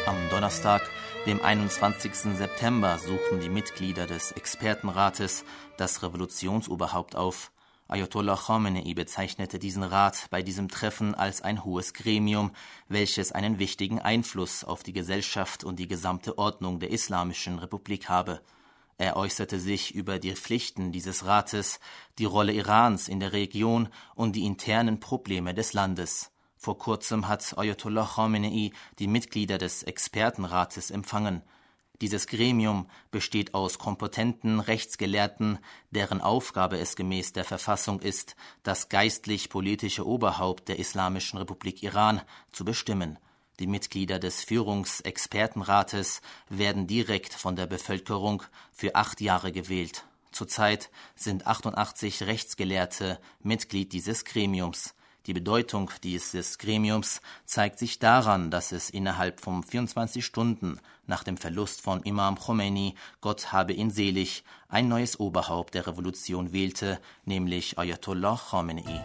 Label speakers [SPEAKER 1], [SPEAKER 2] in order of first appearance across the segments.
[SPEAKER 1] Am Donnerstag, dem 21. September, suchten die Mitglieder des Expertenrates das Revolutionsoberhaupt auf. Ayatollah Khamenei bezeichnete diesen Rat bei diesem Treffen als ein hohes Gremium, welches einen wichtigen Einfluss auf die Gesellschaft und die gesamte Ordnung der Islamischen Republik habe. Er äußerte sich über die Pflichten dieses Rates, die Rolle Irans in der Region und die internen Probleme des Landes. Vor kurzem hat Ayatollah Khamenei die Mitglieder des Expertenrates empfangen. Dieses Gremium besteht aus kompetenten Rechtsgelehrten, deren Aufgabe es gemäß der Verfassung ist, das geistlich-politische Oberhaupt der Islamischen Republik Iran zu bestimmen. Die Mitglieder des Führungsexpertenrates werden direkt von der Bevölkerung für 8 Jahre gewählt. Zurzeit sind 88 Rechtsgelehrte Mitglied dieses Gremiums. Die Bedeutung dieses Gremiums zeigt sich daran, dass es innerhalb von 24 Stunden nach dem Verlust von Imam Khomeini, Gott habe ihn selig, ein neues Oberhaupt der Revolution wählte, nämlich Ayatollah Khamenei.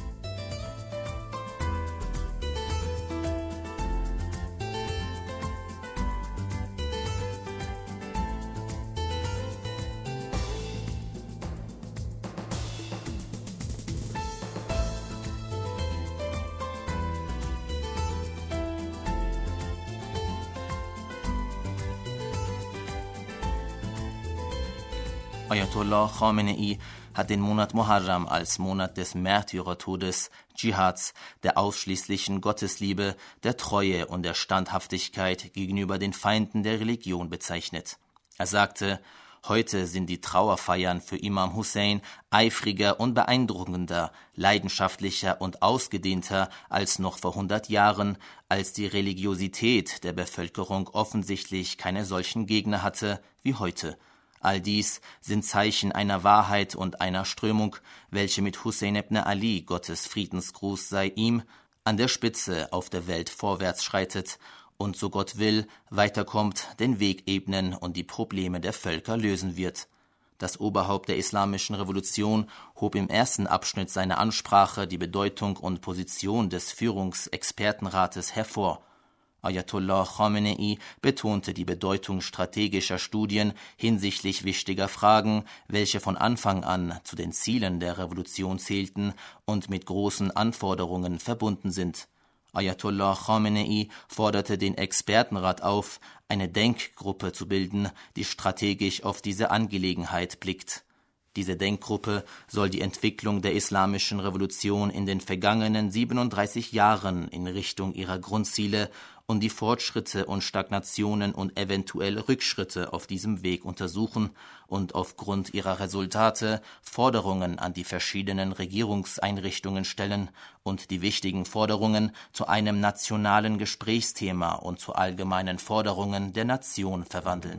[SPEAKER 1] Ayatollah Khamenei hat den Monat Muharram als Monat des Märtyrertodes, Dschihads, der ausschließlichen Gottesliebe, der Treue und der Standhaftigkeit gegenüber den Feinden der Religion bezeichnet. Er sagte: Heute sind die Trauerfeiern für Imam Hussein eifriger und beeindruckender, leidenschaftlicher und ausgedehnter als noch vor 100 Jahren, als die Religiosität der Bevölkerung offensichtlich keine solchen Gegner hatte wie heute. All dies sind Zeichen einer Wahrheit und einer Strömung, welche mit Hussein ibn Ali, Gottes Friedensgruß sei ihm, an der Spitze auf der Welt vorwärts schreitet und, so Gott will, weiterkommt, den Weg ebnen und die Probleme der Völker lösen wird. Das Oberhaupt der Islamischen Revolution hob im ersten Abschnitt seiner Ansprache die Bedeutung und Position des Führungsexpertenrates hervor. Ayatollah Khamenei betonte die Bedeutung strategischer Studien hinsichtlich wichtiger Fragen, welche von Anfang an zu den Zielen der Revolution zählten und mit großen Anforderungen verbunden sind. Ayatollah Khamenei forderte den Expertenrat auf, eine Denkgruppe zu bilden, die strategisch auf diese Angelegenheit blickt. Diese Denkgruppe soll die Entwicklung der Islamischen Revolution in den vergangenen 37 Jahren in Richtung ihrer Grundziele und die Fortschritte und Stagnationen und eventuell Rückschritte auf diesem Weg untersuchen und aufgrund ihrer Resultate Forderungen an die verschiedenen Regierungseinrichtungen stellen und die wichtigen Forderungen zu einem nationalen Gesprächsthema und zu allgemeinen Forderungen der Nation verwandeln.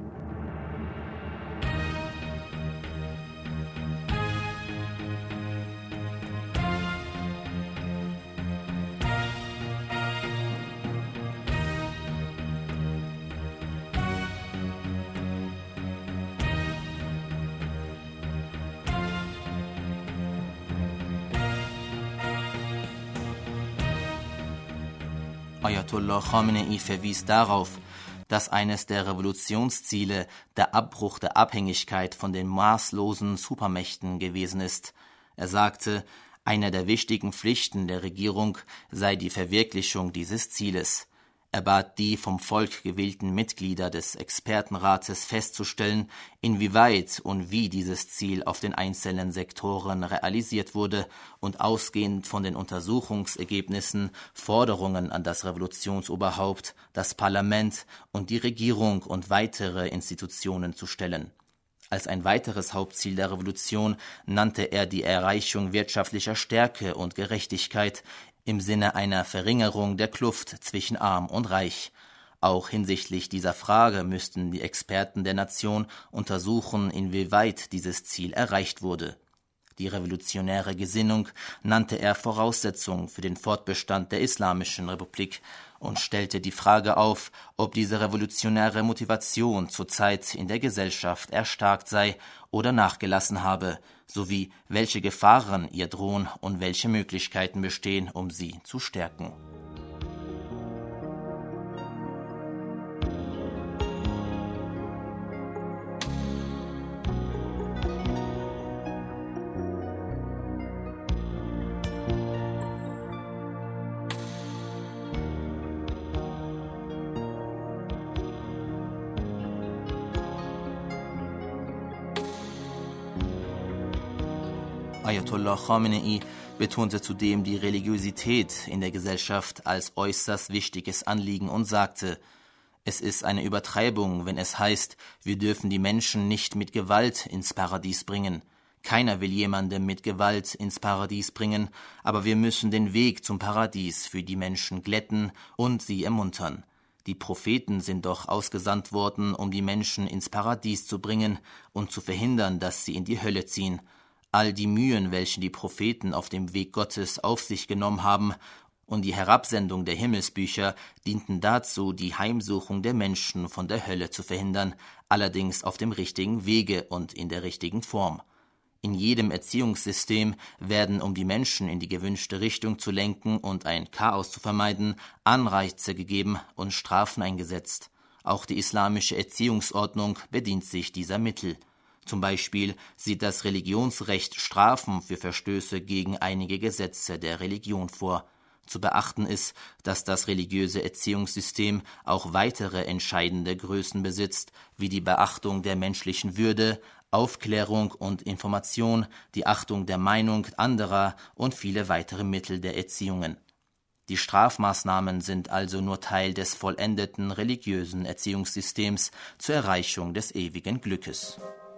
[SPEAKER 1] Ayatollah Khamenei verwies darauf, dass eines der Revolutionsziele der Abbruch der Abhängigkeit von den maßlosen Supermächten gewesen ist. Er sagte, eine der wichtigen Pflichten der Regierung sei die Verwirklichung dieses Zieles. Er bat die vom Volk gewählten Mitglieder des Expertenrates festzustellen, inwieweit und wie dieses Ziel auf den einzelnen Sektoren realisiert wurde und ausgehend von den Untersuchungsergebnissen Forderungen an das Revolutionsoberhaupt, das Parlament und die Regierung und weitere Institutionen zu stellen. Als ein weiteres Hauptziel der Revolution nannte er die Erreichung wirtschaftlicher Stärke und Gerechtigkeit im Sinne einer Verringerung der Kluft zwischen Arm und Reich. Auch hinsichtlich dieser Frage müssten die Experten der Nation untersuchen, inwieweit dieses Ziel erreicht wurde. Die revolutionäre Gesinnung nannte er Voraussetzung für den Fortbestand der Islamischen Republik und stellte die Frage auf, ob diese revolutionäre Motivation zurzeit in der Gesellschaft erstarkt sei oder nachgelassen habe, sowie welche Gefahren ihr drohen und welche Möglichkeiten bestehen, um sie zu stärken. Ayatollah Khamenei betonte zudem die Religiosität in der Gesellschaft als äußerst wichtiges Anliegen und sagte, es ist eine Übertreibung, wenn es heißt, wir dürfen die Menschen nicht mit Gewalt ins Paradies bringen. Keiner will jemandem mit Gewalt ins Paradies bringen, aber wir müssen den Weg zum Paradies für die Menschen glätten und sie ermuntern. Die Propheten sind doch ausgesandt worden, um die Menschen ins Paradies zu bringen und zu verhindern, dass sie in die Hölle ziehen. All die Mühen, welche die Propheten auf dem Weg Gottes auf sich genommen haben, und die Herabsendung der Himmelsbücher dienten dazu, die Heimsuchung der Menschen von der Hölle zu verhindern, allerdings auf dem richtigen Wege und in der richtigen Form. In jedem Erziehungssystem werden, um die Menschen in die gewünschte Richtung zu lenken und ein Chaos zu vermeiden, Anreize gegeben und Strafen eingesetzt. Auch die islamische Erziehungsordnung bedient sich dieser Mittel. Zum Beispiel sieht das Religionsrecht Strafen für Verstöße gegen einige Gesetze der Religion vor. Zu beachten ist, dass das religiöse Erziehungssystem auch weitere entscheidende Größen besitzt, wie die Beachtung der menschlichen Würde, Aufklärung und Information, die Achtung der Meinung anderer und viele weitere Mittel der Erziehungen. Die Strafmaßnahmen sind also nur Teil des vollendeten religiösen Erziehungssystems zur Erreichung des ewigen Glückes.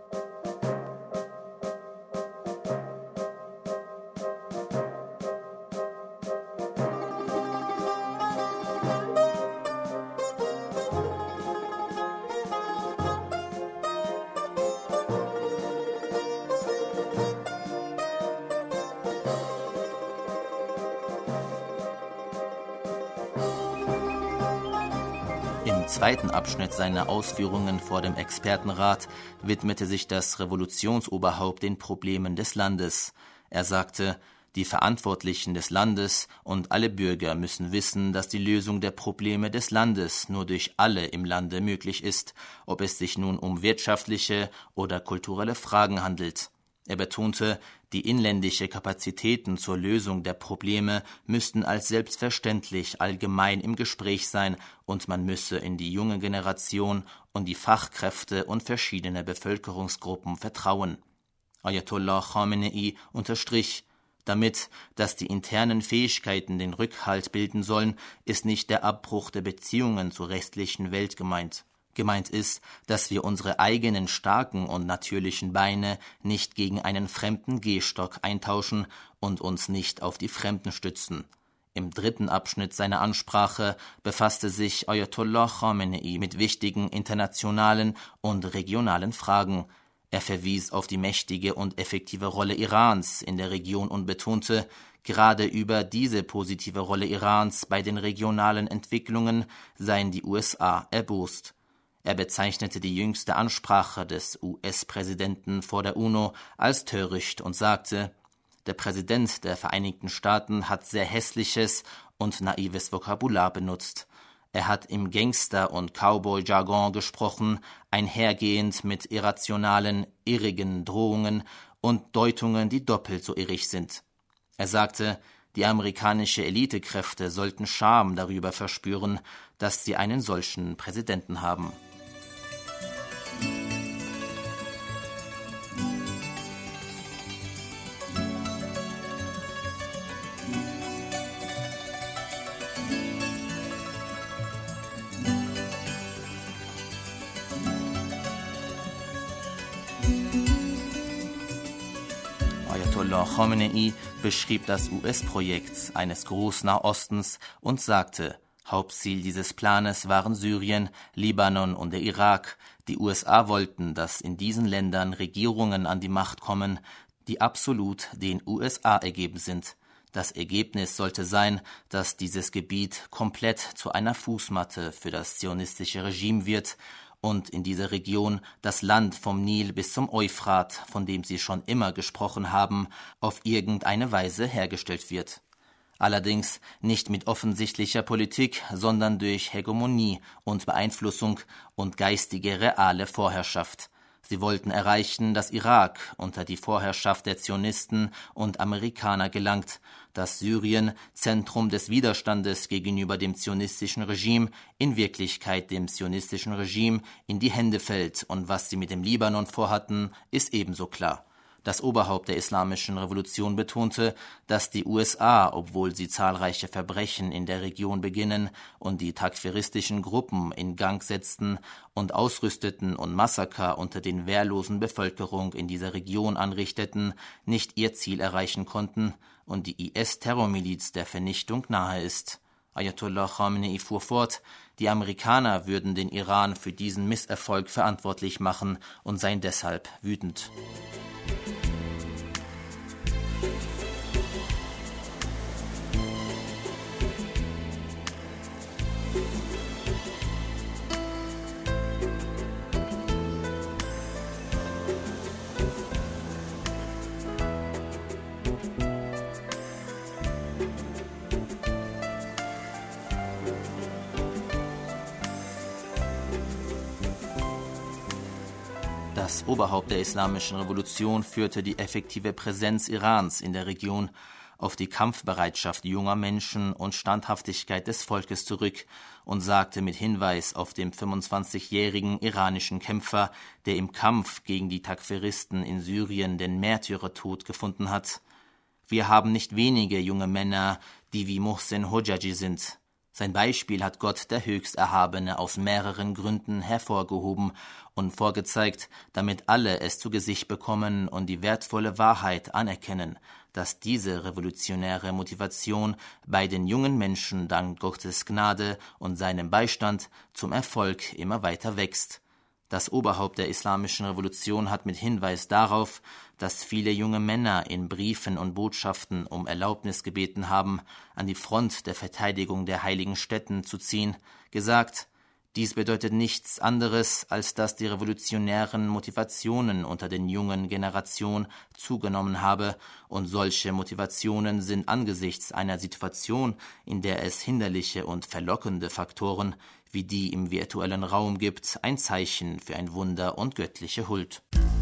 [SPEAKER 1] Im zweiten Abschnitt seiner Ausführungen vor dem Expertenrat widmete sich das Revolutionsoberhaupt den Problemen des Landes. Er sagte, die Verantwortlichen des Landes und alle Bürger müssen wissen, dass die Lösung der Probleme des Landes nur durch alle im Lande möglich ist, ob es sich nun um wirtschaftliche oder kulturelle Fragen handelt. Er betonte, die inländische Kapazitäten zur Lösung der Probleme müssten als selbstverständlich allgemein im Gespräch sein und man müsse in die junge Generation und die Fachkräfte und verschiedene Bevölkerungsgruppen vertrauen. Ayatollah Khamenei unterstrich, damit, dass die internen Fähigkeiten den Rückhalt bilden sollen, ist nicht der Abbruch der Beziehungen zur restlichen Welt gemeint. Gemeint ist, dass wir unsere eigenen starken und natürlichen Beine nicht gegen einen fremden Gehstock eintauschen und uns nicht auf die Fremden stützen. Im dritten Abschnitt seiner Ansprache befasste sich Ayatollah Khamenei mit wichtigen internationalen und regionalen Fragen. Er verwies auf die mächtige und effektive Rolle Irans in der Region und betonte, gerade über diese positive Rolle Irans bei den regionalen Entwicklungen seien die USA erbost. Er bezeichnete die jüngste Ansprache des US-Präsidenten vor der UNO als töricht und sagte, der Präsident der Vereinigten Staaten hat sehr hässliches und naives Vokabular benutzt. Er hat im Gangster- und Cowboy-Jargon gesprochen, einhergehend mit irrationalen, irrigen Drohungen und Deutungen, die doppelt so irrig sind. Er sagte, die amerikanische Elitekräfte sollten Scham darüber verspüren, dass sie einen solchen Präsidenten haben. Ayatollah Khamenei beschrieb das US-Projekt eines Großnahostens und sagte, Hauptziel dieses Planes waren Syrien, Libanon und der Irak. Die USA wollten, dass in diesen Ländern Regierungen an die Macht kommen, die absolut den USA ergeben sind. Das Ergebnis sollte sein, dass dieses Gebiet komplett zu einer Fußmatte für das zionistische Regime wird und in dieser Region das Land vom Nil bis zum Euphrat, von dem sie schon immer gesprochen haben, auf irgendeine Weise hergestellt wird. Allerdings nicht mit offensichtlicher Politik, sondern durch Hegemonie und Beeinflussung und geistige reale Vorherrschaft. Sie wollten erreichen, dass Irak unter die Vorherrschaft der Zionisten und Amerikaner gelangt, dass Syrien, Zentrum des Widerstandes gegenüber dem zionistischen Regime, in Wirklichkeit dem zionistischen Regime in die Hände fällt, und was sie mit dem Libanon vorhatten, ist ebenso klar. Das Oberhaupt der Islamischen Revolution betonte, dass die USA, obwohl sie zahlreiche Verbrechen in der Region beginnen und die takfiristischen Gruppen in Gang setzten und ausrüsteten und Massaker unter den wehrlosen Bevölkerung in dieser Region anrichteten, nicht ihr Ziel erreichen konnten und die IS-Terrormiliz der Vernichtung nahe ist. Ayatollah Khamenei fuhr fort, die Amerikaner würden den Iran für diesen Misserfolg verantwortlich machen und seien deshalb wütend. Das Oberhaupt der Islamischen Revolution führte die effektive Präsenz Irans in der Region auf die Kampfbereitschaft junger Menschen und Standhaftigkeit des Volkes zurück und sagte mit Hinweis auf den 25-jährigen iranischen Kämpfer, der im Kampf gegen die Takfiristen in Syrien den Märtyrertod gefunden hat: Wir haben nicht wenige junge Männer, die wie Mohsen Hojaji sind. Sein Beispiel hat Gott, der Höchsterhabene, aus mehreren Gründen hervorgehoben und vorgezeigt, damit alle es zu Gesicht bekommen und die wertvolle Wahrheit anerkennen, dass diese revolutionäre Motivation bei den jungen Menschen dank Gottes Gnade und seinem Beistand zum Erfolg immer weiter wächst. Das Oberhaupt der Islamischen Revolution hat mit Hinweis darauf, dass viele junge Männer in Briefen und Botschaften um Erlaubnis gebeten haben, an die Front der Verteidigung der heiligen Stätten zu ziehen, gesagt: Dies bedeutet nichts anderes, als dass die revolutionären Motivationen unter den jungen Generationen zugenommen habe, und solche Motivationen sind angesichts einer Situation, in der es hinderliche und verlockende Faktoren wie die im virtuellen Raum gibt, ein Zeichen für ein Wunder und göttliche Huld.